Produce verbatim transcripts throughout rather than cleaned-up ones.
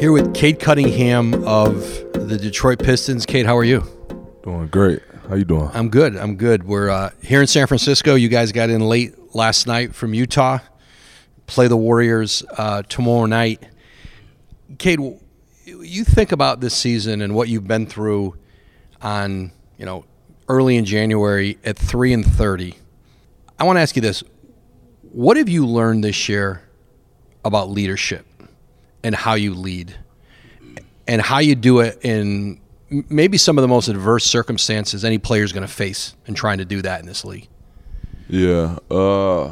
Here with Cade Cunningham of the Detroit Pistons. Cade, how are you? Doing great. How you doing? I'm good. I'm good. We're uh, here in San Francisco. You guys got in late last night from Utah. Play the Warriors uh, tomorrow night. Cade, you think about this season and what you've been through on, you know, early in January at three and thirty. I want to ask you this. What have you learned this year about leadership and how you lead and how you do it in maybe some of the most adverse circumstances any player is going to face in trying to do that in this league? Yeah. Uh,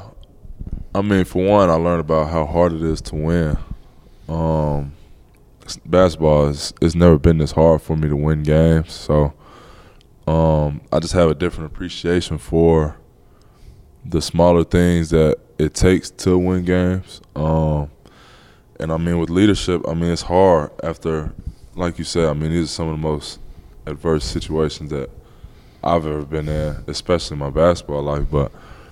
I mean, for one, I learned about how hard it is to win. Um, basketball is it's never been this hard for me to win games. So um, I just have a different appreciation for the smaller things that it takes to win games. Um, and, I mean, with leadership, I mean, it's hard after, like you said, I mean, these are some of the most adverse situations that I've ever been in, especially in my basketball life. But,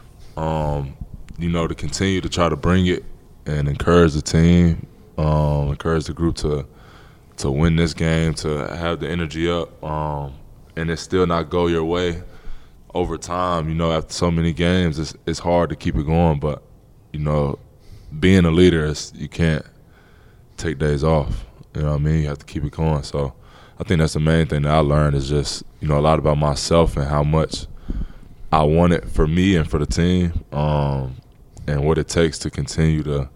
um, you know, to continue to try to bring it and encourage the team, um, encourage the group to to win this game, to have the energy up, um, and it still not go your way over time. You know, after so many games, it's it's hard to keep it going. But, you know, being a leader, is you can't take days off. You know what I mean? You have to keep it going. So I think that's the main thing that I learned is just, you know, a lot about myself and how much I want it for me and for the team, um, and what it takes to continue to,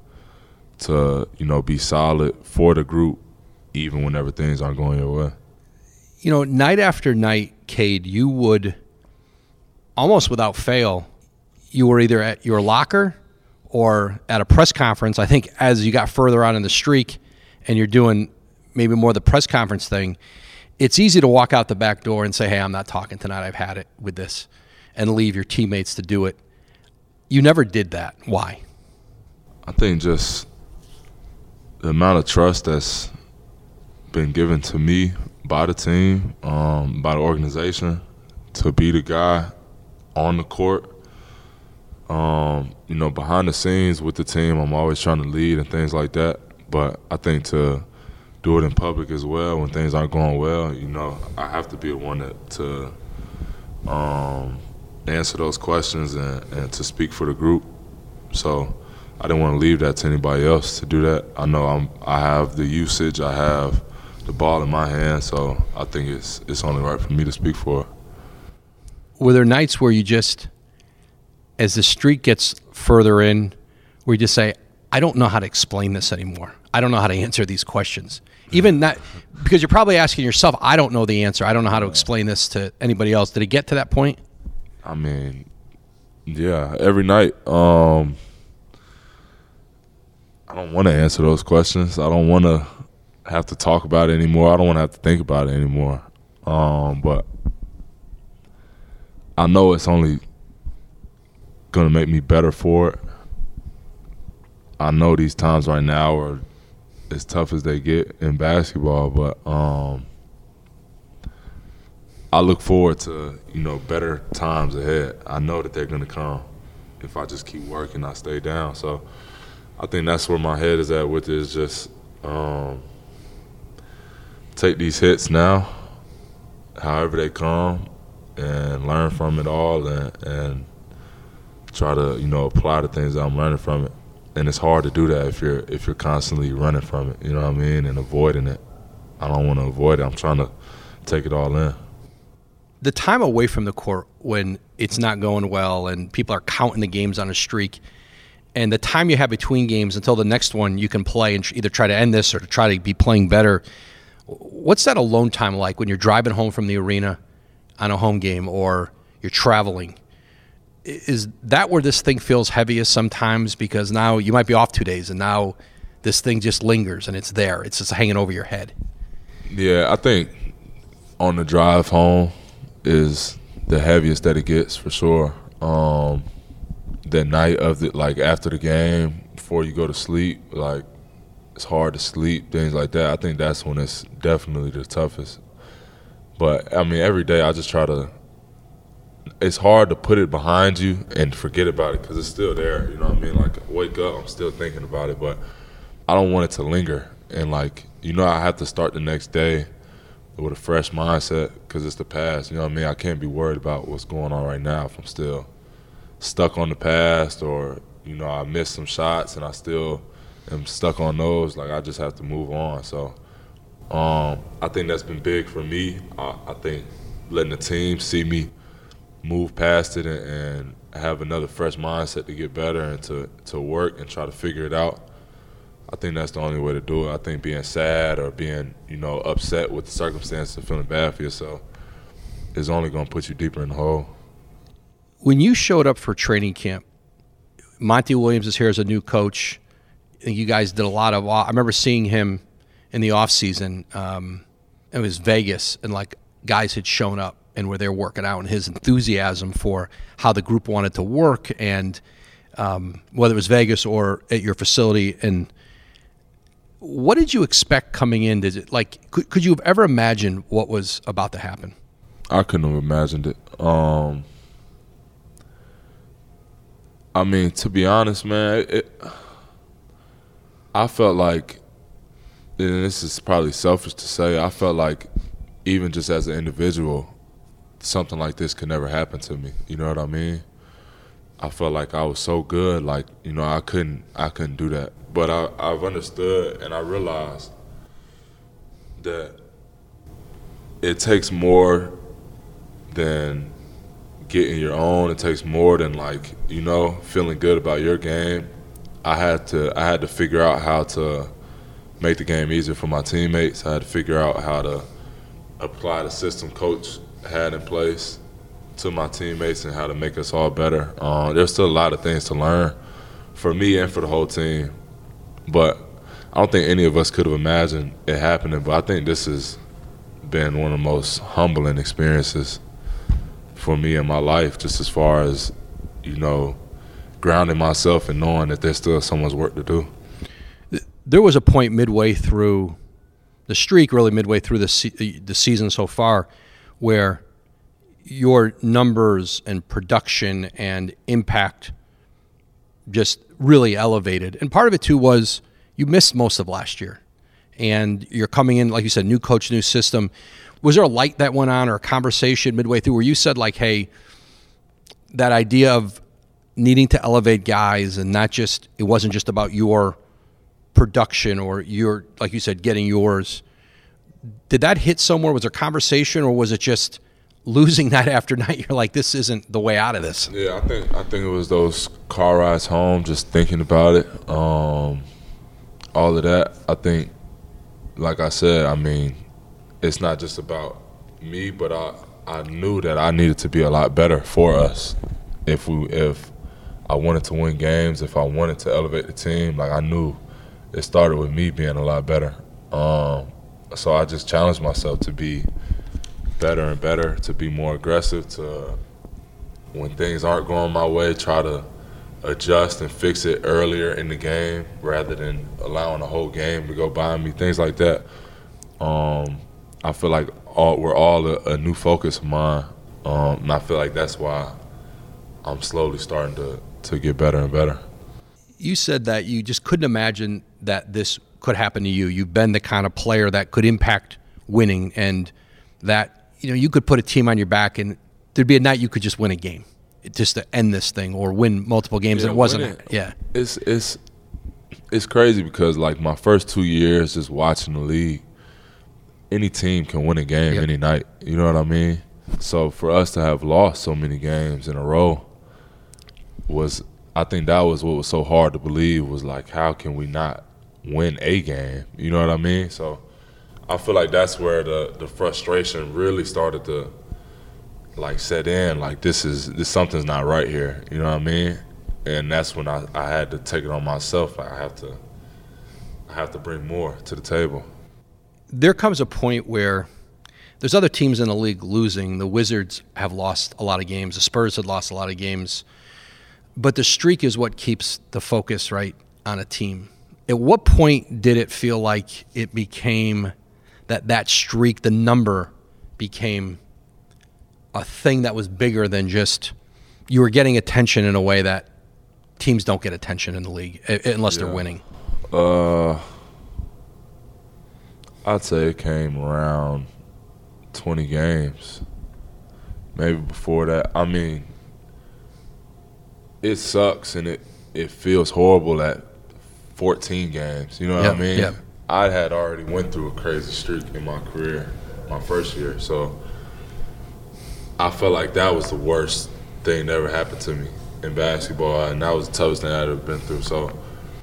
to you know, be solid for the group even whenever things aren't going your way. You know, night after night, Cade, you would almost without fail, you were either at your locker or at a press conference. I think as you got further on in the streak and you're doing maybe more of the press conference thing, it's easy to walk out the back door and say, hey, I'm not talking tonight, I've had it with this, and leave your teammates to do it. You never did that. Why? I think just the amount of trust that's been given to me by the team, um, by the organization, to be the guy on the court. Um, you know, behind the scenes with the team, I'm always trying to lead and things like that. But I think to do it in public as well when things aren't going well, you know, I have to be the one that, to um, answer those questions and, and to speak for the group. So I didn't want to leave that to anybody else to do that. I know I'm, I have the usage, I have the ball in my hand, so I think it's it's only right for me to speak for it. Were there nights where you just, as the streak gets further in, where you just say, I don't know how to explain this anymore. I don't know how to answer these questions. Even that, because you're probably asking yourself, I don't know the answer. I don't know how to explain this to anybody else. Did it get to that point? I mean, yeah, every night. Um, I don't want to answer those questions. I don't want to have to talk about it anymore. I don't want to have to think about it anymore. Um, but I know it's only going to make me better for it. I know these times right now are as tough as they get in basketball, but um, I look forward to, you know, better times ahead. I know that they're going to come if I just keep working, I stay down. So I think that's where my head is at with it, is just um, take these hits now, however they come, and learn from it all and, and try to, you know, apply the things that I'm learning from it. And it's hard to do that if you're if you're constantly running from it, you know what I mean, and avoiding it. I don't want to avoid it. I'm trying to take it all in. The time away from the court when it's not going well and people are counting the games on a streak, and the time you have between games until the next one you can play and either try to end this or to try to be playing better, what's that alone time like when you're driving home from the arena on a home game or you're traveling? Is that where this thing feels heaviest sometimes, because now you might be off two days and now this thing just lingers and it's there. It's just hanging over your head. Yeah, I think on the drive home is the heaviest that it gets for sure. Um, the night of the, like after the game, before you go to sleep, like it's hard to sleep, things like that. I think that's when it's definitely the toughest. But, I mean, every day I just try to – it's hard to put it behind you and forget about it because it's still there. You know what I mean? Like, wake up, I'm still thinking about it, but I don't want it to linger. And, like, you know, I have to start the next day with a fresh mindset because it's the past. You know what I mean? I can't be worried about what's going on right now if I'm still stuck on the past or, you know, I missed some shots and I still am stuck on those. Like, I just have to move on. So um, I think that's been big for me. I, I think letting the team see me move past it and, and have another fresh mindset to get better and to, to work and try to figure it out. I think that's the only way to do it. I think being sad or being, you know, upset with the circumstances and feeling bad for yourself is only going to put you deeper in the hole. When you showed up for training camp, Monty Williams is here as a new coach. I think you guys did a lot of – I remember seeing him in the offseason. Um, it was Vegas, and, like, guys had shown up and were there working out, and his enthusiasm for how the group wanted to work and um, whether it was Vegas or at your facility. And what did you expect coming in? Did it, like, could, could you have ever imagined what was about to happen? I couldn't have imagined it. Um, I mean, to be honest, man, it, I felt like, and this is probably selfish to say, I felt like even just as an individual, something like this could never happen to me. You know what I mean? I felt like I was so good, like, you know, I couldn't I couldn't do that. But I, I've understood and I realized that it takes more than getting your own. It takes more than, like, you know, feeling good about your game. I had to I had to figure out how to make the game easier for my teammates. I had to figure out how to apply the system coach had in place to my teammates and how to make us all better. Uh, there's still a lot of things to learn for me and for the whole team. But I don't think any of us could have imagined it happening. But I think this has been one of the most humbling experiences for me in my life, just as far as, you know, grounding myself and knowing that there's still so much work to do. There was a point midway through the streak, really midway through the se- the season so far, where your numbers and production and impact just really elevated. And part of it, too, was you missed most of last year. And you're coming in, like you said, new coach, new system. Was there a light that went on or a conversation midway through where you said, like, hey, that idea of needing to elevate guys and not just, it wasn't just about your production or your, like you said, getting yours. Did that hit somewhere? Was there conversation, or was it just losing night after night? You're like, this isn't the way out of this. Yeah, I think I think it was those car rides home, just thinking about it, um, all of that. I think, like I said, I mean, it's not just about me, but I I knew that I needed to be a lot better for us. If we if I wanted to win games, if I wanted to elevate the team, like, I knew it started with me being a lot better. Um, so I just challenged myself to be better and better, to be more aggressive, to, when things aren't going my way, try to adjust and fix it earlier in the game rather than allowing the whole game to go by me, things like that. Um, I feel like all, we're all a, a new focus of mine, um, and I feel like that's why I'm slowly starting to, to get better and better. You said that you just couldn't imagine that this could happen to you. You've been the kind of player that could impact winning, and that, you know, you could put a team on your back and there'd be a night you could just win a game just to end this thing or win multiple games. Yeah, and it wasn't, winning, yeah. It's, it's, it's crazy because, like, my first two years just watching the league, any team can win a game yep. any night. You know what I mean? So for us to have lost so many games in a row was, I think that was what was so hard to believe, was like, how can we not win a game? You know what I mean? So I feel like that's where the, the frustration really started to, like, set in. Like, this is this something's not right here. You know what I mean? And that's when I, I had to take it on myself. Like, I have to I have to bring more to the table. There comes a point where there's other teams in the league losing. The Wizards have lost a lot of games. The Spurs had lost a lot of games. But the streak is what keeps the focus, right, on a team. At what point did it feel like it became that that streak, the number, became a thing that was bigger than just you were getting attention in a way that teams don't get attention in the league unless yeah. they're winning? Uh, I'd say it came around twenty games. Maybe before that. I mean, it sucks and it, it feels horrible at fourteen games. You know what yep, I mean? Yep. I had already went through a crazy streak in my career, my first year. So I felt like that was the worst thing that ever happened to me in basketball, and that was the toughest thing I'd ever been through. So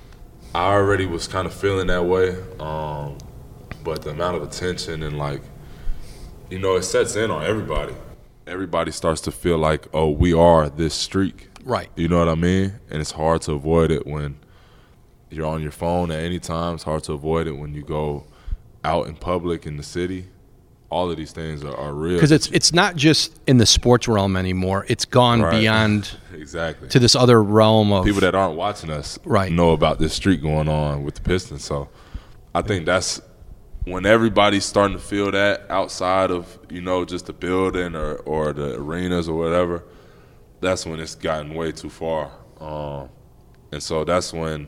I already was kind of feeling that way. Um, but the amount of attention and, like, you know, it sets in on everybody. Everybody starts to feel like, oh, we are this streak. Right. You know what I mean? And it's hard to avoid it when you're on your phone at any time. It's hard to avoid it when you go out in public in the city. All of these things are, are real. Because it's it's not just in the sports realm anymore. It's gone Right. beyond exactly to this other realm of people that aren't watching us Right. know about this streak going on with the Pistons. So I think that's when everybody's starting to feel that outside of, you know, just the building or, or the arenas or whatever, that's when it's gotten way too far. Um, and so that's when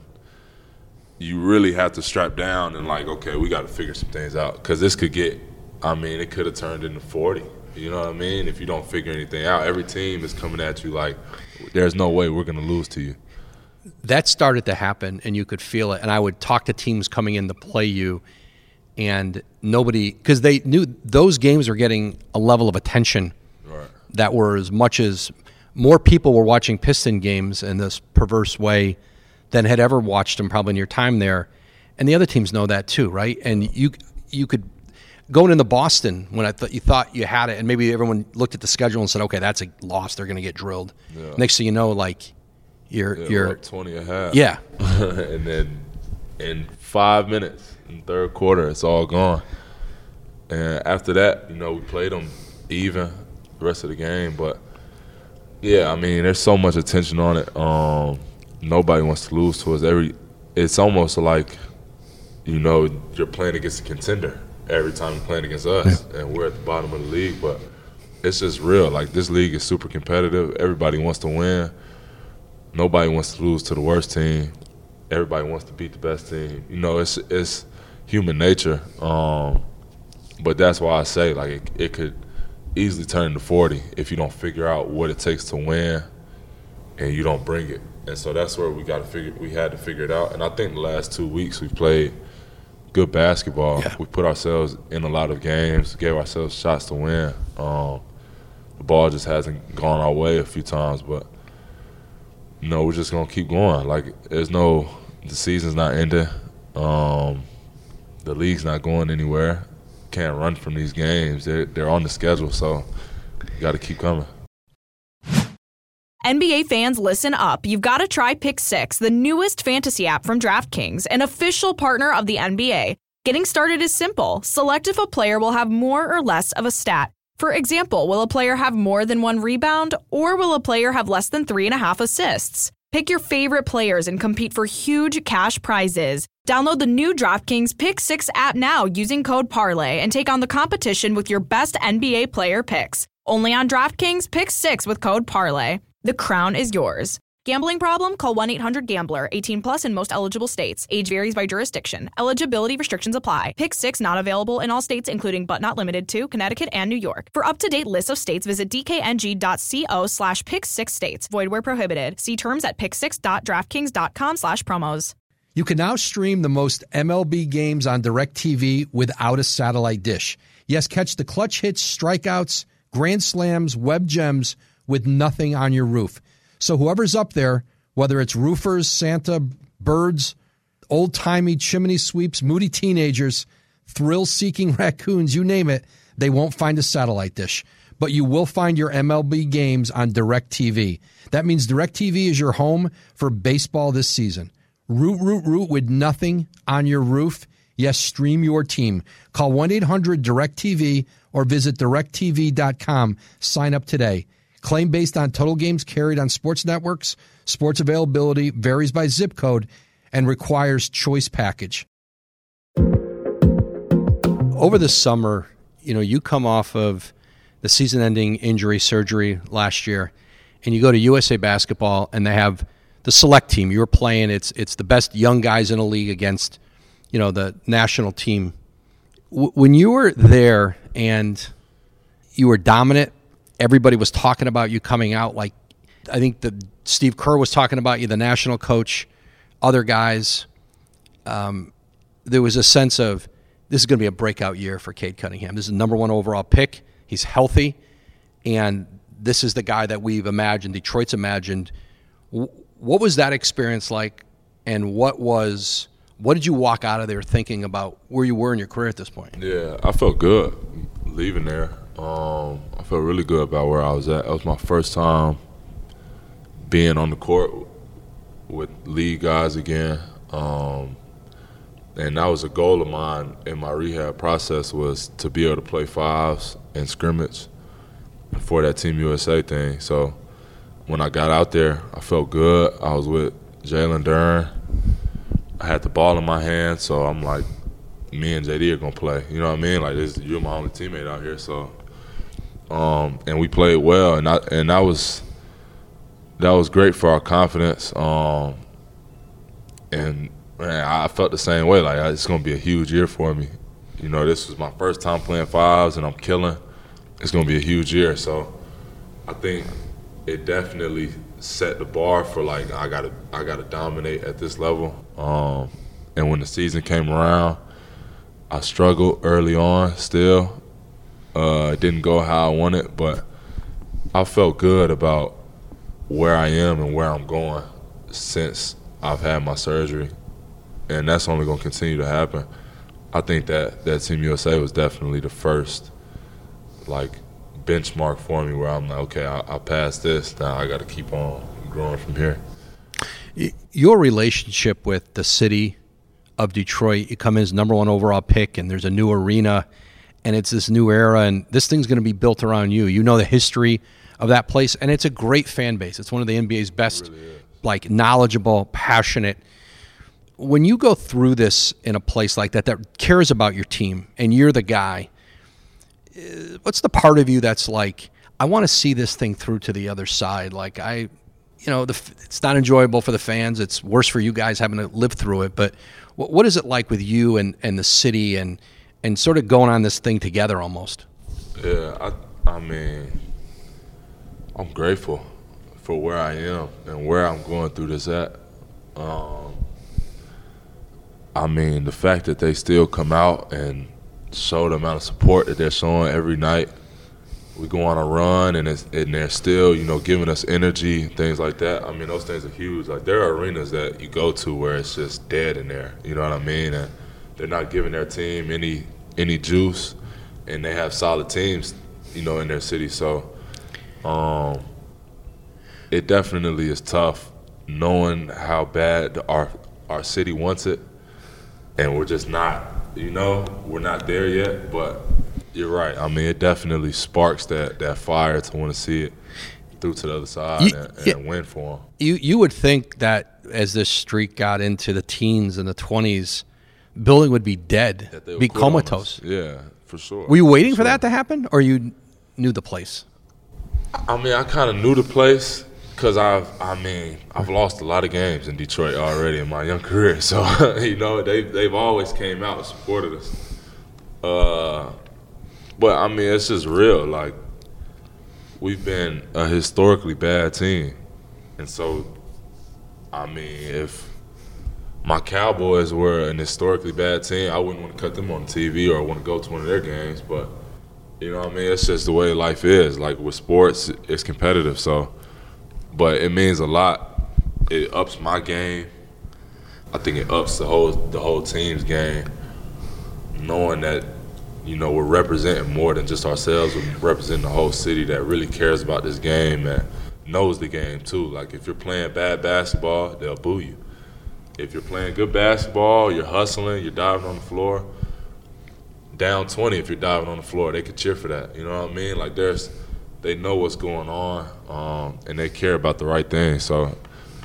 you really have to strap down and, like, okay, we got to figure some things out. Because this could get, I mean, it could have turned into forty. You know what I mean? If you don't figure anything out, every team is coming at you like, there's no way we're going to lose to you. that started to happen, and you could feel it. And I would talk to teams coming in to play you, and nobody, because they knew those games were getting a level of attention Right. that were as much as more people were watching Piston games in this perverse way than had ever watched them probably in your time there. And the other teams know that too, right? And you you could going into Boston when I thought you thought you had it, and maybe everyone looked at the schedule and said, "Okay, that's a loss. They're going to get drilled." Yeah. Next thing you know, like you're Yeah, you're we're up twenty a half. yeah, and then in five minutes, in the third quarter, it's all gone. And after that, you know, we played them even the rest of the game. But, yeah, I mean, there's so much attention on it. Um, nobody wants to lose to us. Every, it's almost like, you know, you're playing against a contender every time you're playing against us. Yeah. And we're at the bottom of the league. But it's just real. Like, this league is super competitive. Everybody wants to win. Nobody wants to lose to the worst team. Everybody wants to beat the best team. You know, it's it's human nature. Um, but that's why I say, like, it, it could easily turn into forty if you don't figure out what it takes to win and you don't bring it. And so that's where we got to figure. We had to figure it out. And I think the last two weeks we played good basketball. Yeah. We put ourselves in a lot of games, gave ourselves shots to win. Um, the ball just hasn't gone our way a few times, but. No, we're just gonna keep going. Like, there's no, the season's not ending. Um, the league's not going anywhere. Can't run from these games. They're they're on the schedule, so you got to keep coming. N B A fans, listen up. You've got to try Pick Six, the newest fantasy app from DraftKings, an official partner of the N B A. Getting started is simple. Select if a player will have more or less of a stat. For example, will a player have more than one rebound, or will a player have less than three and a half assists? Pick your favorite players and compete for huge cash prizes. Download the new DraftKings Pick Six app now using code Parlay and take on the competition with your best N B A player picks. Only on DraftKings Pick Six with code Parlay. The crown is yours. Gambling problem? Call one eight hundred gambler. eighteen plus in most eligible states. Age varies by jurisdiction. Eligibility restrictions apply. Pick Six not available in all states, including but not limited to Connecticut and New York. For up-to-date list of states, visit dkng.co slash pick six states. Void where prohibited. See terms at pick six dot draftkings dot com slash promos. You can now stream the most M L B games on DirecTV without a satellite dish. Yes, catch the clutch hits, strikeouts, grand slams, web gems with nothing on your roof. So whoever's up there, whether it's roofers, Santa, birds, old-timey chimney sweeps, moody teenagers, thrill-seeking raccoons, you name it, they won't find a satellite dish. But you will find your M L B games on DirecTV. That means DirecTV is your home for baseball this season. Root, root, root with nothing on your roof. Yes, stream your team. Call one eight hundred direct T V or visit direct T V dot com. Sign up today. Claim based on total games carried on sports networks. Sports availability varies by zip code and requires choice package. Over the summer, you know, you come off of the season-ending injury surgery last year, and you go to U S A Basketball, and they have the select team. You were playing, it's it's the best young guys in the league against, you know, the national team. w- when you were there and you were dominant, everybody was talking about you coming out. Like, I think that Steve Kerr was talking about you, the national coach, other guys. Um, there was a sense of this is going to be a breakout year for Cade Cunningham. This is the number one overall pick. He's healthy, and this is the guy that we've imagined, Detroit's imagined. W- what was that experience like, and what was what did you walk out of there thinking about where you were in your career at this point? Yeah, I felt good leaving there. Um, I felt really good about where I was at. That was my first time being on the court with league guys again. Um, and that was a goal of mine in my rehab process, was to be able to play fives and scrimmage for that Team U S A thing. So when I got out there, I felt good. I was with Jalen Duren. I had the ball in my hand, so I'm like, me and J D are going to play. You know what I mean? Like, this, you're my only teammate out here. So, um, and we played well, and I, and that was that was great for our confidence. Um, and man, I felt the same way. Like, it's going to be a huge year for me. You know, this was my first time playing fives, and I'm killing. It's going to be a huge year. So, I think it definitely set the bar for, like, I gotta I gotta dominate at this level. Um, and when the season came around, I struggled early on still. Uh, it didn't go how I wanted, but I felt good about where I am and where I'm going since I've had my surgery. And that's only going to continue to happen. I think that, that Team U S A was definitely the first, like, benchmark for me where I'm like, okay, I, I passed this. Now I got to keep on growing from here. Your relationship with the city of Detroit, you come in as number one overall pick, and there's a new arena, and it's this new era, and this thing's going to be built around you. You know the history of that place, and it's a great fan base. It's one of the N B A's best, really like, knowledgeable, passionate. When you go through this in a place like that that cares about your team, and you're the guy, what's the part of you that's like, I want to see this thing through to the other side? Like, I, you know, the, it's not enjoyable for the fans. It's worse for you guys having to live through it. But what, what is it like with you and, and the city and, and sort of going on this thing together almost? Yeah, I, I mean, I'm grateful for where I am and where I'm going through this at. Um, I mean, the fact that they still come out and show the amount of support that they're showing every night. We go on a run, and, it's, and they're still, you know, giving us energy, things like that. I mean, those things are huge. Like, there are arenas that you go to where it's just dead in there. You know what I mean? And they're not giving their team any any juice, and they have solid teams, you know, in their city. So, um, it definitely is tough knowing how bad our our city wants it, and we're just not. You know, we're not there yet, but you're right. I mean, it definitely sparks that, that fire to want to see it through to the other side you, and, and yeah, win for them. You you would think that as this streak got into the teens and the twenties, building would be dead, be comatose. Yeah, for sure. Were you waiting for, for that to happen, or you knew the place? I mean, I kind of knew the place. Because I've, I mean, I've lost a lot of games in Detroit already in my young career. So, you know, they've, they've always came out and supported us. Uh, but, I mean, it's just real. Like, we've been a historically bad team. And so, I mean, if my Cowboys were an historically bad team, I wouldn't want to cut them on T V or want to go to one of their games. But, you know what I mean? It's just the way life is. Like, with sports, it's competitive. So, but it means a lot. It ups my game. I think it ups the whole the whole team's game, knowing that, you know, we're representing more than just ourselves. We're representing the whole city that really cares about this game and knows the game too. Like, if you're playing bad basketball, they'll boo you. If you're playing good basketball, you're hustling, you're diving on the floor, down twenty if you're diving on the floor, they could cheer for that. You know what I mean? Like, there's – they know what's going on, um, and they care about the right thing. So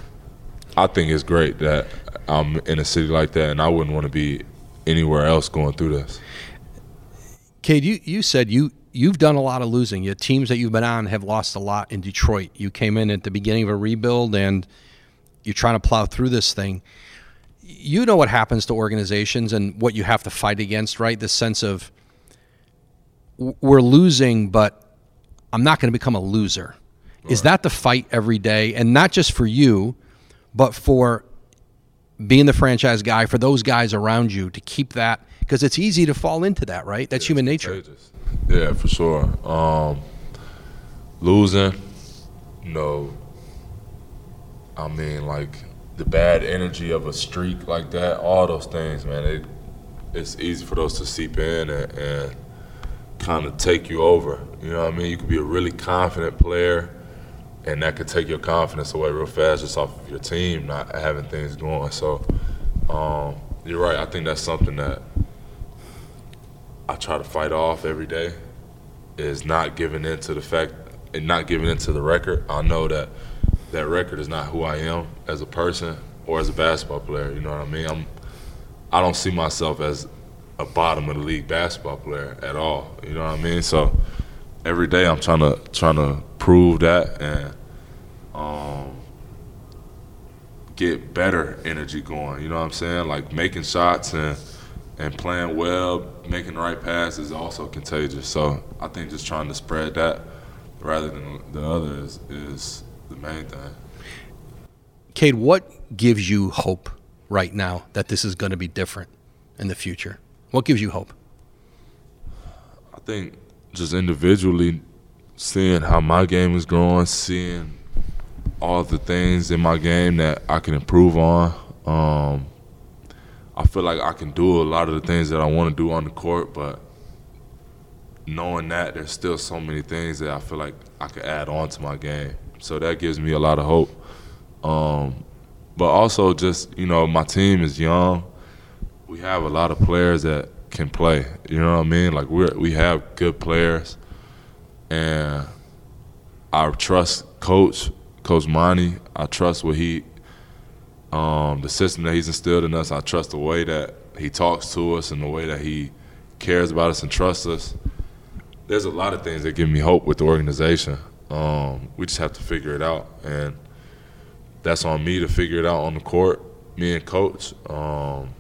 I think it's great that I'm in a city like that, and I wouldn't want to be anywhere else going through this. Cade, you, you said you, you've done a lot of losing. Your teams that you've been on have lost a lot in Detroit. You came in at the beginning of a rebuild, and you're trying to plow through this thing. you know what happens to organizations and what you have to fight against, right? This sense of we're losing, but I'm not going to become a loser. Right. Is that the fight every day? And not just for you, but for being the franchise guy, for those guys around you to keep that, because it's easy to fall into that, right? That's yeah, human nature. Contagious. Yeah, for sure. Um, losing, you know, I mean, like the bad energy of a streak like that, all those things, man, it, it's easy for those to seep in and, and kind of take you over. You know what I mean? You could be a really confident player, and that could take your confidence away real fast just off of your team not having things going. So um, you're right. I think that's something that I try to fight off every day, is not giving in to the fact and not giving in to the record. I know that that record is not who I am as a person or as a basketball player. You know what I mean? I'm, I don't see myself as a bottom of the league basketball player at all. You know what I mean? So every day I'm trying to trying to prove that and um, get better energy going. You know what I'm saying? Like making shots and and playing well, making the right passes is also contagious. So I think just trying to spread that rather than the other is, is the main thing. Cade, what gives you hope right now that this is going to be different in the future? What gives you hope? I think just individually seeing how my game is growing, seeing all the things in my game that I can improve on. Um, I feel like I can do a lot of the things that I want to do on the court, but knowing that there's still so many things that I feel like I could add on to my game. So that gives me a lot of hope. Um, but also just, you know, my team is young. We have a lot of players that can play. You know what I mean? Like we we have good players, and I trust Coach Coach Monty. I trust what he, um, the system that he's instilled in us. I trust the way that he talks to us and the way that he cares about us and trusts us. There's a lot of things that give me hope with the organization. Um, we just have to figure it out, and that's on me to figure it out on the court, me and Coach. Um,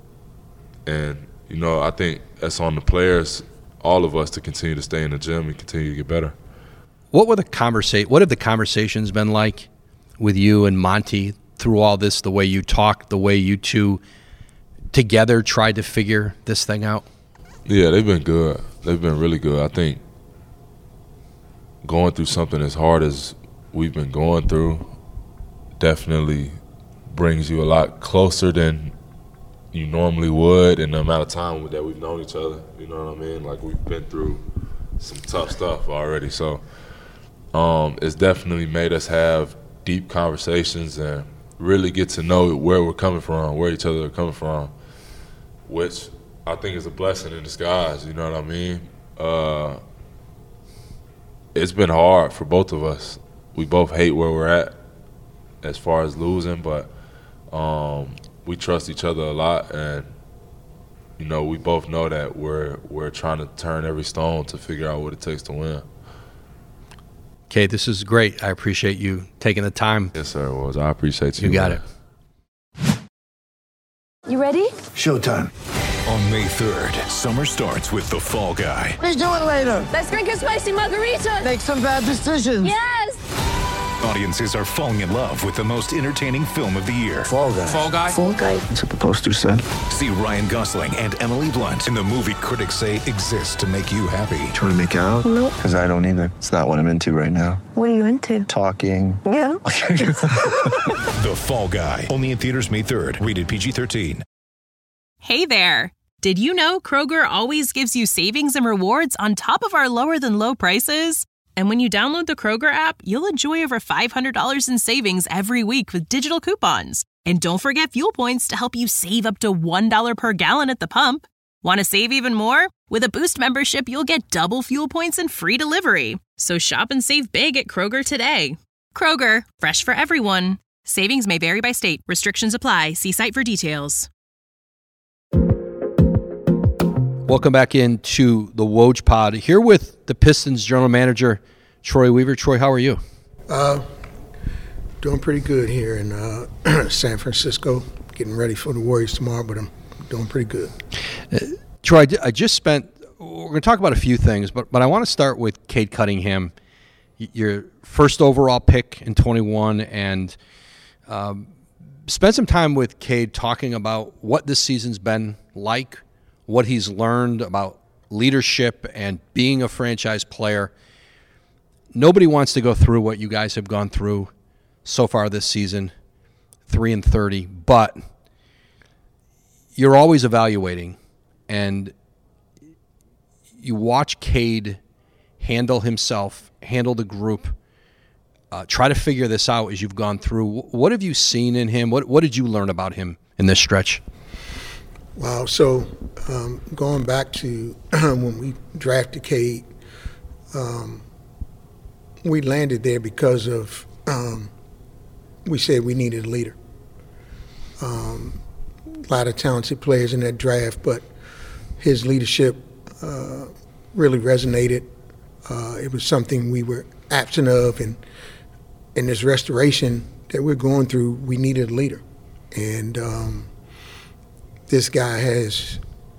and, you know, I think that's on the players, all of us, to continue to stay in the gym and continue to get better. What were the conversa- What have the conversations been like with you and Monty through all this, the way you talked, the way you two together tried to figure this thing out? Yeah, they've been good. They've been really good. I think going through something as hard as we've been going through definitely brings you a lot closer than you normally would in the amount of time that we've known each other. You know what I mean? Like, we've been through some tough stuff already. So um, it's definitely made us have deep conversations and really get to know where we're coming from, where each other are coming from, which I think is a blessing in disguise. You know what I mean? Uh, it's been hard for both of us. We both hate where we're at as far as losing, but um, we trust each other a lot, and you know, we both know that we're we're trying to turn every stone to figure out what it takes to win. Okay, this is great. I appreciate you taking the time. Yes, sir, it was. I appreciate you. You got man. it. You ready? Showtime. On May third, summer starts with The Fall Guy. Let's do it later. Let's drink a spicy margarita. Make some bad decisions. Yes. Audiences are falling in love with the most entertaining film of the year. Fall Guy. Fall Guy. Fall Guy. That's what the poster said. See Ryan Gosling and Emily Blunt in the movie critics say exists to make you happy. Trying to make it out? Nope. Because I don't either. It's not what I'm into right now. What are you into? Talking. Yeah. The Fall Guy. Only in theaters May third. Rated P G thirteen. Hey there. Did you know Kroger always gives you savings and rewards on top of our lower than low prices? And when you download the Kroger app, you'll enjoy over five hundred dollars in savings every week with digital coupons. And don't forget fuel points to help you save up to one dollar per gallon at the pump. Want to save even more? With a Boost membership, you'll get double fuel points and free delivery. So shop and save big at Kroger today. Kroger, fresh for everyone. Savings may vary by state. Restrictions apply. See site for details. Welcome back into the Woj Pod. Here with the Pistons general manager, Troy Weaver. Troy, how are you? Uh, doing pretty good here in uh, San Francisco. getting ready for the Warriors tomorrow, but I'm doing pretty good. Uh, Troy, I, I just spent – we're going to talk about a few things, but, but I want to start with Cade Cunningham, your first overall pick in twenty-one, and um, spend some time with Cade talking about what this season's been like, what he's learned about leadership and being a franchise player. Nobody wants to go through what you guys have gone through so far this season, three and thirty, but you're always evaluating, and you watch Cade handle himself, handle the group, uh, try to figure this out as you've gone through. What have you seen in him? What what did you learn about him in this stretch? Wow. So um, going back to when we drafted Cade, um, we landed there because of um, we said we needed a leader. Um, a lot of talented players in that draft, but his leadership uh, really resonated. Uh, it was something we were absent of, and in this restoration that we're going through, we needed a leader. And um, this guy has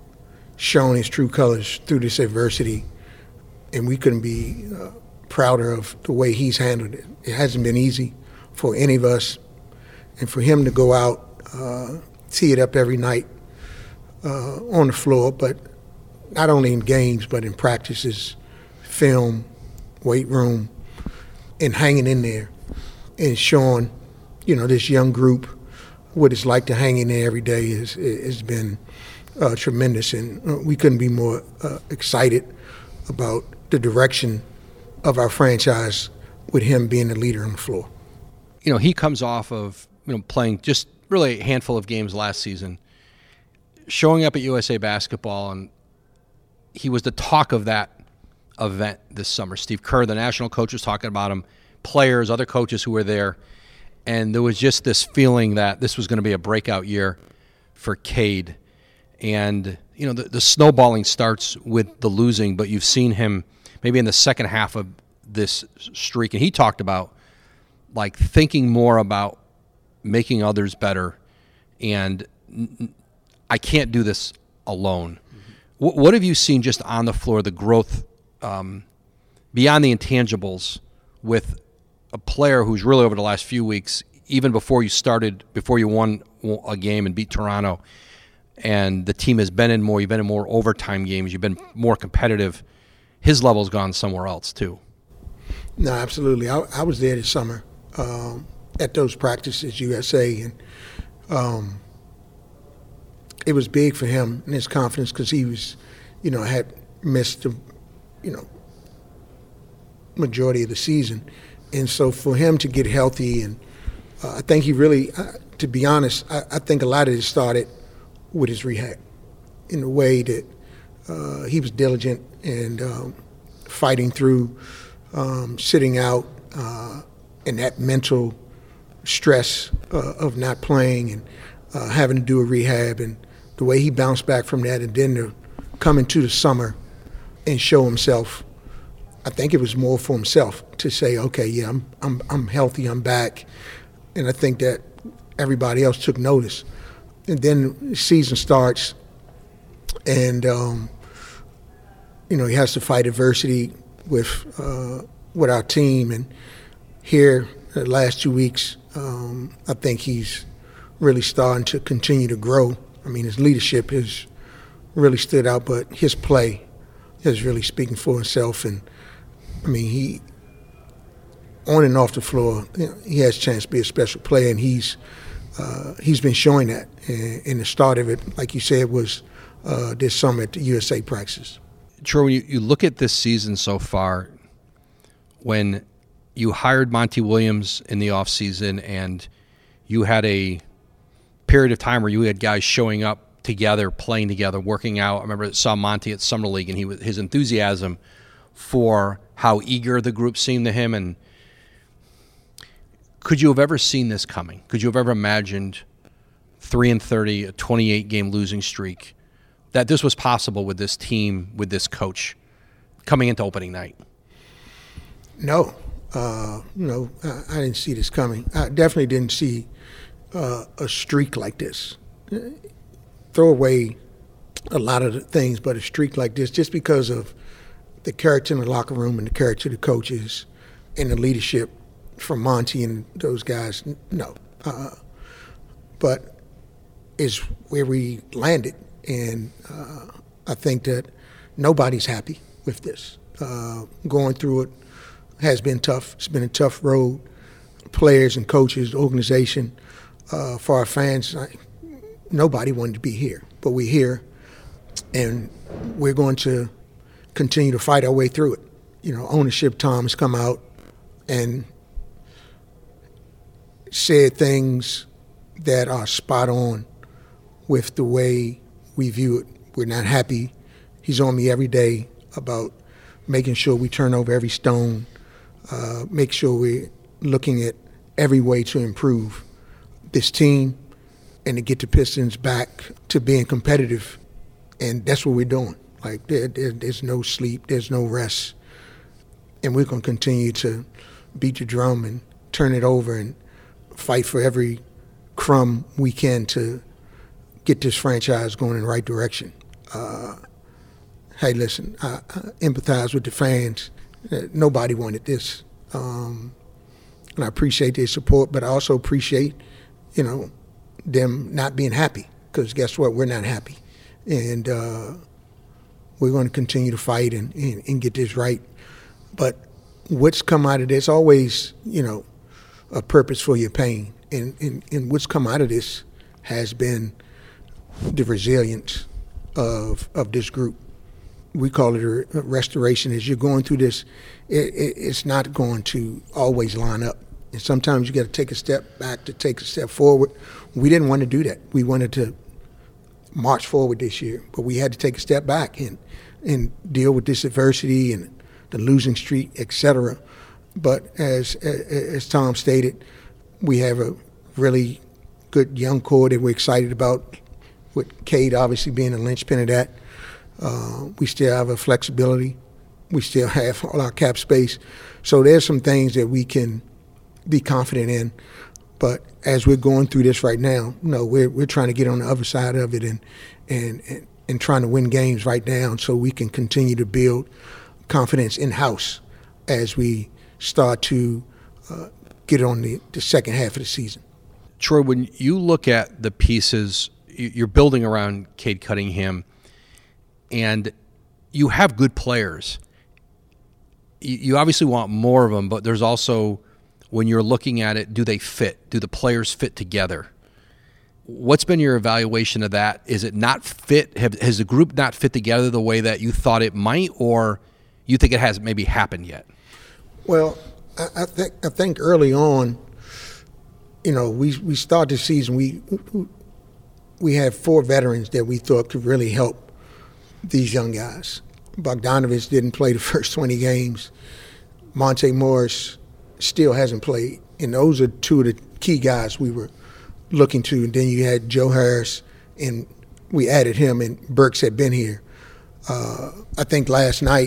shown his true colors through this adversity, and we couldn't be uh, prouder of the way he's handled it. It hasn't been easy for any of us, and for him to go out, uh, tee it up every night uh, on the floor, but not only in games, but in practices, film, weight room, and hanging in there and showing, you know, this young group what it's like to hang in there every day is has been uh, tremendous, and we couldn't be more uh, excited about the direction of our franchise with him being the leader on the floor. You know, he comes off of, you know, playing just really a handful of games last season, showing up at U S A Basketball, and he was the talk of that event this summer. Steve Kerr, the national coach, was talking about him, players, other coaches who were there, and there was just this feeling that this was going to be a breakout year for Cade. And, you know, the, the snowballing starts with the losing, but you've seen him maybe in the second half of this streak, and he talked about, like, thinking more about making others better, and I can't do this alone. Mm-hmm. What, what have you seen just on the floor, the growth um, beyond the intangibles with a player who's really over the last few weeks, even before you started, before you won a game and beat Toronto, and the team has been in more, you've been in more overtime games, you've been more competitive, his level's gone somewhere else too. No, absolutely. I, I was there this summer um, at those practices, U S A, and um, it was big for him and his confidence because he was, you know, had missed the, you know, majority of the season. And so for him to get healthy, and uh, I think he really, uh, to be honest, I, I think a lot of it started with his rehab in the way that uh, he was diligent and um, fighting through um, sitting out uh, and that mental stress uh, of not playing and uh, having to do a rehab, and the way he bounced back from that, and then to come into the summer and show himself. I think it was more for himself to say, okay, yeah, I'm I'm I'm healthy, I'm back. And I think that everybody else took notice. And then the season starts, and um, you know, he has to fight adversity with uh, with our team. And here, the last two weeks, um, I think he's really starting to continue to grow. I mean, his leadership has really stood out, but his play is really speaking for himself. And I mean, he, on and off the floor, you know, he has a chance to be a special player, and he's uh, he's been showing that. And, and the start of it, like you said, was uh, this summer at the U S A practice. Troy, when you, you look at this season so far, when you hired Monty Williams in the offseason and you had a period of time where you had guys showing up together, playing together, working out. I remember I saw Monty at Summer League, and he was, his enthusiasm for how eager the group seemed to him. And could you have ever seen this coming? Could you have ever imagined three and thirty, a twenty-eight game losing streak, that this was possible with this team, with this coach, coming into opening night? No, uh, you know, I, I didn't see this coming. I definitely didn't see uh, a streak like this. Throw away a lot of the things, but a streak like this, just because of the character in the locker room and the character of the coaches and the leadership from Monty and those guys, no. Uh, but it's where we landed, and uh, I think that nobody's happy with this. Uh, going through it has been tough. It's been a tough road. Players and coaches, the organization, uh, for our fans, I, nobody wanted to be here, but we're here, and we're going to continue to fight our way through it. You know, ownership, Tom, has come out and said things that are spot on with the way we view it. We're not happy. He's on me every day about making sure we turn over every stone, uh, make sure we're looking at every way to improve this team and to get the Pistons back to being competitive. And that's what we're doing. Like, there, there, there's no sleep, there's no rest. And we're going to continue to beat the drum and turn it over and fight for every crumb we can to get this franchise going in the right direction. Uh, hey, listen, I, I empathize with the fans. Uh, nobody wanted this. Um, and I appreciate their support, but I also appreciate, you know, them not being happy, because guess what? We're not happy. And uh, we're going to continue to fight and, and, and get this right. But what's come out of this, always, you know, a purpose for your pain. And, and, and what's come out of this has been the resilience of of this group. We call it a restoration. As you're going through this, it, it, it's not going to always line up. And sometimes you got to take a step back to take a step forward. We didn't want to do that. We wanted to march forward this year, but we had to take a step back and and deal with this adversity and the losing streak, et cetera. But as as Tom stated, we have a really good young core that we're excited about, with Cade obviously being a linchpin of that. Uh, we still have a flexibility. We still have all our cap space. So there's some things that we can be confident in. But as we're going through this right now, no, we're we're trying to get on the other side of it and and and, and trying to win games right now, so we can continue to build confidence in-house as we start to uh, get on the, the second half of the season. Troy, when you look at the pieces you're building around Cade Cunningham, and you have good players, you obviously want more of them, but there's also, when you're looking at it, do they fit? Do the players fit together? What's been your evaluation of that? Is it not fit? Have, has the group not fit together the way that you thought it might, or you think it hasn't maybe happened yet? Well, I, I think I think early on, you know, we we started the season, we we had four veterans that we thought could really help these young guys. Bogdanovich didn't play the first twenty games. Monte Morris still hasn't played. And those are two of the key guys we were looking to. And then you had Joe Harris, and we added him, and Burks had been here. Uh, I think last night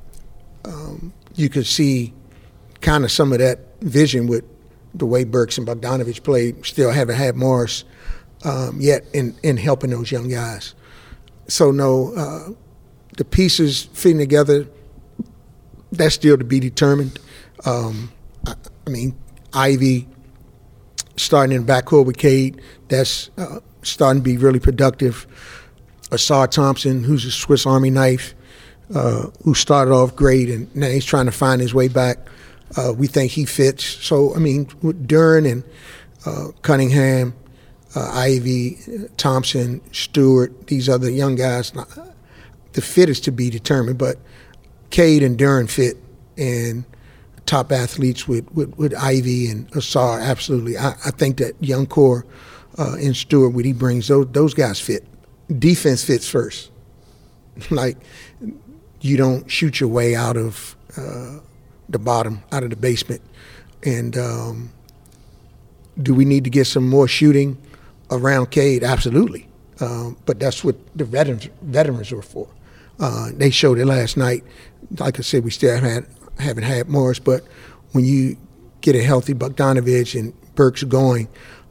um, you could see kind of some of that vision with the way Burks and Bogdanovich played. Still haven't had Morris um, yet in, in helping those young guys. So, no, uh, the pieces fitting together, that's still to be determined. Um, I, I mean, Ivy starting in the backcourt with Cade, that's uh, starting to be really productive. Asar Thompson, who's a Swiss Army knife, uh, who started off great, and now he's trying to find his way back. Uh, we think he fits. So, I mean, with Duren and uh, Cunningham, uh, Ivy, Thompson, Stewart, these other young guys, the fit is to be determined. But Cade and Duren fit, and top athletes with, with, with Ivy and Asar, absolutely. I, I think that young core uh, in Stewart, what he brings, those, those guys fit. Defense fits first. Like, you don't shoot your way out of uh, the bottom, out of the basement. And um, do we need to get some more shooting around Cade? Absolutely. Um, but that's what the veterans veterans are for. Uh, they showed it last night. Like I said, we still haven't had, haven't had Morris, but when you get a healthy Bogdanovich and Burks going,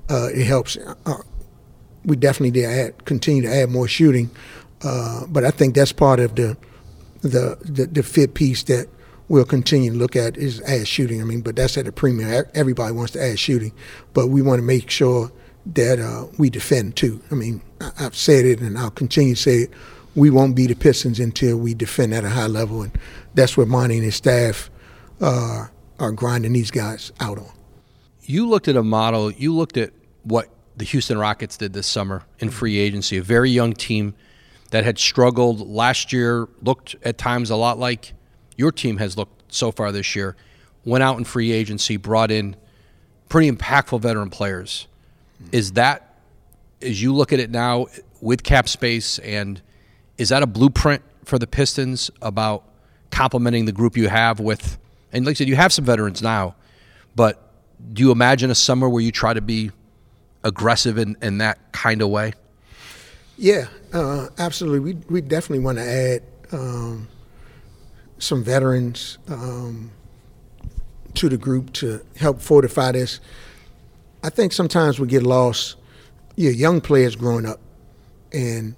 uh, it helps. Uh, we definitely did add, continue to add more shooting, uh, but I think that's part of the, the the the fit piece that we'll continue to look at is add shooting. I mean, but that's at a premium. Everybody wants to add shooting, but we want to make sure that uh, we defend too. I mean, I've said it and I'll continue to say it. We won't beat the Pistons until we defend at a high level, and that's what Monty and his staff uh, are grinding these guys out on. You looked at a model, you looked at what the Houston Rockets did this summer in free agency, a very young team that had struggled last year, looked at times a lot like your team has looked so far this year, went out in free agency, brought in pretty impactful veteran players. Is that, as you look at it now with cap space, and is that a blueprint for the Pistons about complementing the group you have with, and like I said, you have some veterans now, but do you imagine a summer where you try to be aggressive in, in that kind of way? Yeah, uh, absolutely. We we definitely want to add um, some veterans um, to the group to help fortify this. I think sometimes we get lost. You're young players growing up, and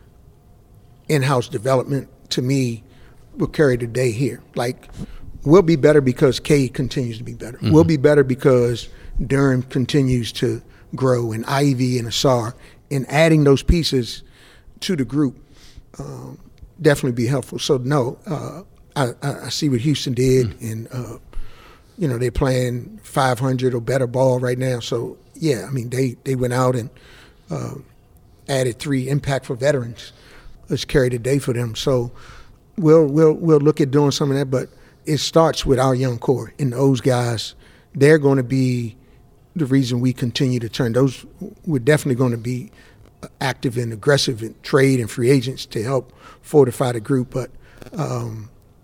in-house development, to me, will carry the day here. Like, we'll be better because Cade continues to be better. Mm-hmm. We'll be better because Durham continues to grow, and Ivy and Asar, and adding those pieces to the group um, definitely be helpful. So, no, uh, I, I see what Houston did, mm-hmm. and, uh, you know, they're playing five hundred or better ball right now. So, yeah, I mean, they, they went out and uh, added three impactful veterans. Let's carry the day for them. So we'll we'll we'll look at doing some of that, but it starts with our young core and those guys. They're going to be the reason we continue to turn. Those we're definitely going to be active and aggressive in trade and free agents to help fortify the group. But um,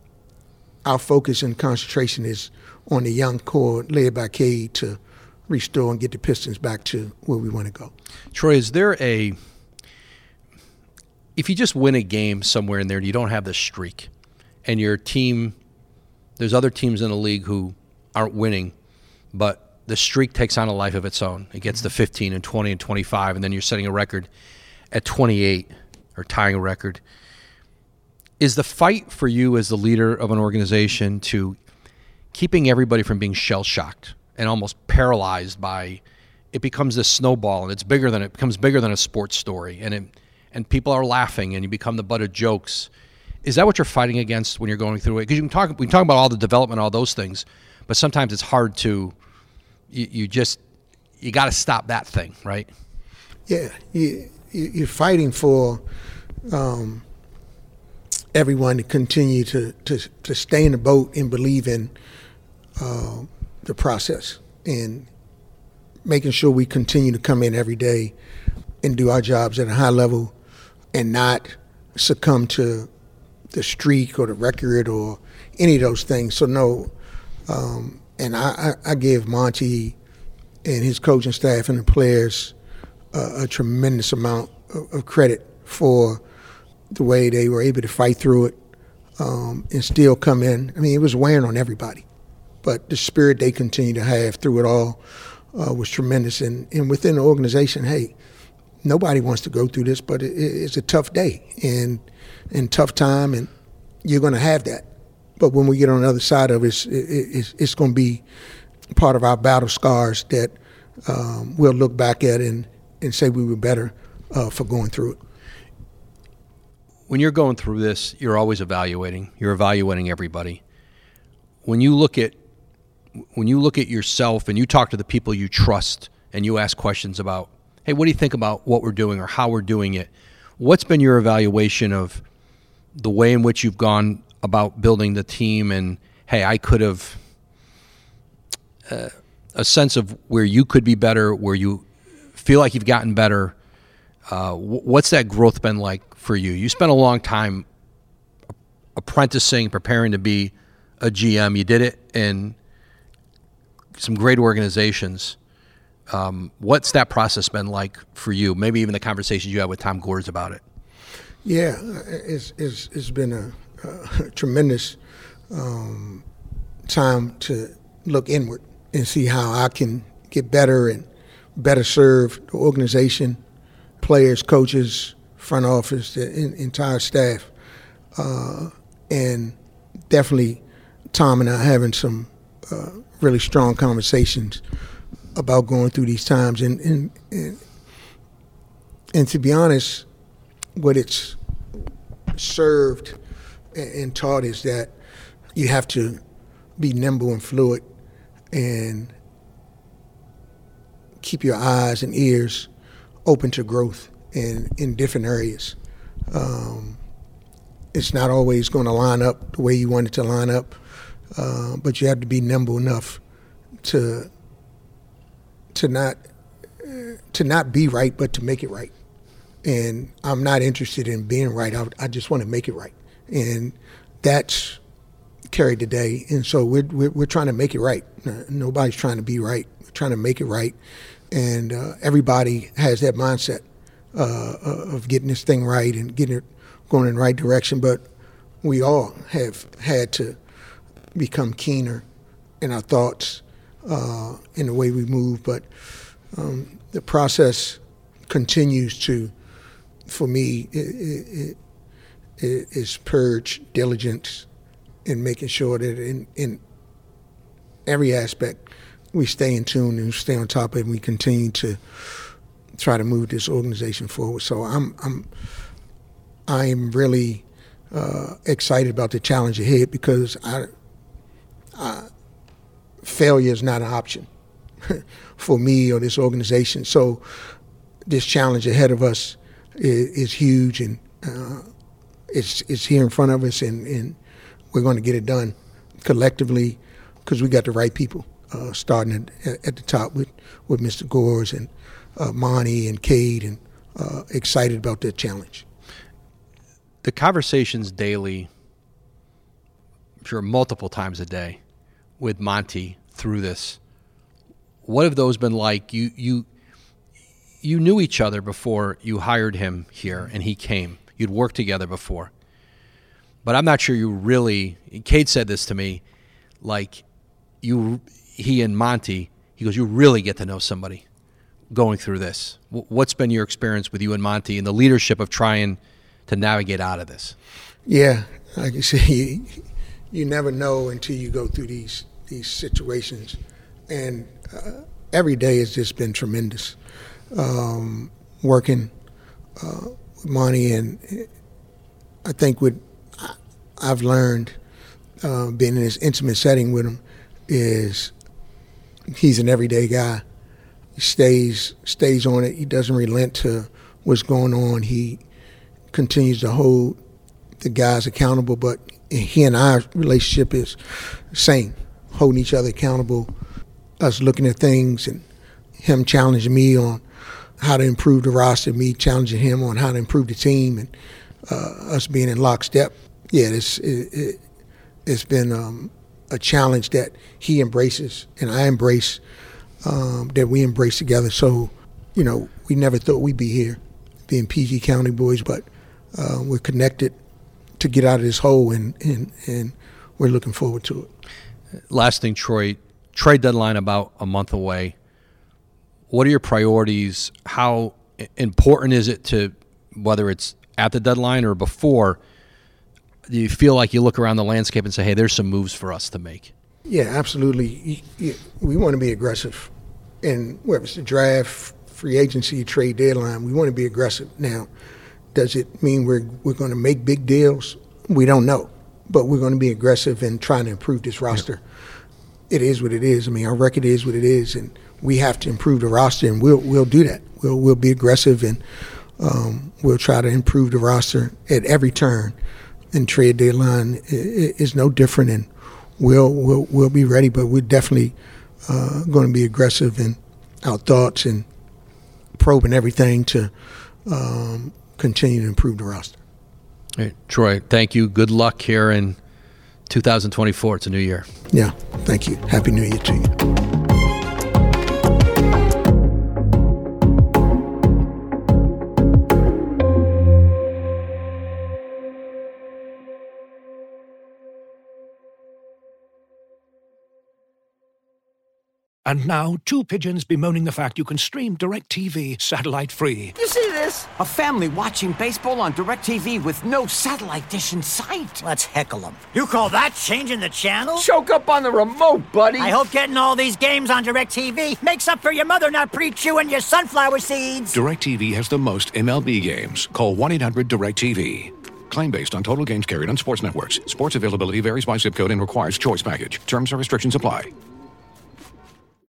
our focus and concentration is on the young core led by Cade to restore and get the Pistons back to where we want to go. Troy, is there a if you just win a game somewhere in there and you don't have the streak, and your team, there's other teams in the league who aren't winning, but the streak takes on a life of its own. It gets to fifteen and twenty and twenty-five, and then you're setting a record at twenty-eight or tying a record. Is the fight for you as the leader of an organization to keeping everybody from being shell-shocked and almost paralyzed by it becomes this snowball, and it's bigger than it becomes bigger than a sports story, and it and people are laughing, and you become the butt of jokes. Is that what you're fighting against when you're going through it? Because you can talk, we can talk about all the development, all those things, but sometimes it's hard to, you, you just, you got to stop that thing, right? Yeah, you, you're fighting for um, everyone to continue to, to, to stay in the boat and believe in uh, the process, and making sure we continue to come in every day and do our jobs at a high level, and not succumb to the streak or the record or any of those things. So no, um, and I, I, I give Monty and his coaching staff and the players uh, a tremendous amount of, of credit for the way they were able to fight through it um, and still come in. I mean, it was wearing on everybody, but the spirit they continue to have through it all uh, was tremendous. And, and within the organization, hey, nobody wants to go through this, but it, it's a tough day and and tough time, and you're going to have that. But when we get on the other side of it, it's, it, it's, it's going to be part of our battle scars that um, we'll look back at and, and say we were better uh, for going through it. When you're going through this, you're always evaluating. You're evaluating everybody. When you look at when you look at yourself and you talk to the people you trust and you ask questions about, hey, what do you think about what we're doing or how we're doing it? What's been your evaluation of the way in which you've gone about building the team, and, hey, I could have uh, a sense of where you could be better, where you feel like you've gotten better? Uh, what's that growth been like for you? You spent a long time apprenticing, preparing to be a G M. You did it in some great organizations. Um, what's that process been like for you? Maybe even the conversations you had with Tom Gores about it. Yeah, it's it's, it's been a, a tremendous um, time to look inward and see how I can get better and better serve the organization, players, coaches, front office, the in, entire staff. Uh, and definitely Tom and I having some uh, really strong conversations about going through these times. And, and, and, and to be honest, what it's served and, and taught is that you have to be nimble and fluid and keep your eyes and ears open to growth in, in different areas. Um, it's not always going to line up the way you want it to line up, uh, but you have to be nimble enough to to not to not be right, but to make it right. And I'm not interested in being right. I, I just want to make it right, and that's carried the day. And so we're, we're we're trying to make it right. Nobody's trying to be right. We're trying to make it right, and uh, everybody has that mindset uh, of getting this thing right and getting it going in the right direction. But we all have had to become keener in our thoughts, uh, in the way we move. But um, the process continues to, for me, it, it, it is purge diligence in making sure that in, in every aspect we stay in tune and stay on top of it, and we continue to try to move this organization forward. So I'm I'm I am really uh, excited about the challenge ahead, because I, I, failure is not an option for me or this organization. So this challenge ahead of us is, is huge, and uh, it's it's here in front of us, and, and we're going to get it done collectively, because we got the right people, uh, starting at, at the top with, with Mister Gores and uh, Monty and Cade, and uh, excited about that challenge. The conversations daily, I'm sure multiple times a day, with Monty through this, what have those been like? You you you knew each other before you hired him here and he came. You'd worked together before. But I'm not sure you really, Cade said this to me, like you, he and Monty, he goes, you really get to know somebody going through this. What's been your experience with you and Monty and the leadership of trying to navigate out of this? Yeah, like you say, you, you never know until you go through these these situations, and uh, every day has just been tremendous. Um, working uh, with Monty, and I think what I've learned uh, being in this intimate setting with him is he's an everyday guy. He stays stays on it. He doesn't relent to what's going on. He continues to hold the guys accountable, but he and our relationship is the same, holding each other accountable, us looking at things, and him challenging me on how to improve the roster, me challenging him on how to improve the team, and uh, us being in lockstep. Yeah, it's, it, it, it's been um, a challenge that he embraces and I embrace, um, that we embrace together. So, you know, we never thought we'd be here, being P G County boys, but Uh, we're connected to get out of this hole, and, and, and we're looking forward to it. Last thing, Troy, trade deadline about a month away. What are your priorities? How important is it to, whether it's at the deadline or before, do you feel like you look around the landscape and say, hey, there's some moves for us to make? Yeah, absolutely. You, you, we want to be aggressive. And whether it's the draft, free agency, trade deadline, we want to be aggressive. Now, does it mean we're we're going to make big deals? We don't know, but we're going to be aggressive in trying to improve this roster. Yeah. It is what it is. I mean, our record is what it is, and we have to improve the roster, and we'll we'll do that. We'll we'll be aggressive, and um, we'll try to improve the roster at every turn. And trade deadline is no different, and we'll we'll we'll be ready. But we're definitely uh, going to be aggressive in our thoughts and probing everything to. Um, continue to improve the roster. Hey, Troy, thank you. Good luck here in two thousand twenty-four. It's a new year. Yeah, thank you. Happy New Year to you. And now, two pigeons bemoaning the fact you can stream DirecTV satellite-free. You see this? A family watching baseball on DirecTV with no satellite dish in sight. Let's heckle them. You call that changing the channel? Choke up on the remote, buddy. I hope getting all these games on DirecTV makes up for your mother not pre-chewing your sunflower seeds. DirecTV has the most M L B games. Call one eight hundred direct T V. Claim based on total games carried on sports networks. Sports availability varies by zip code and requires choice package. Terms and restrictions apply.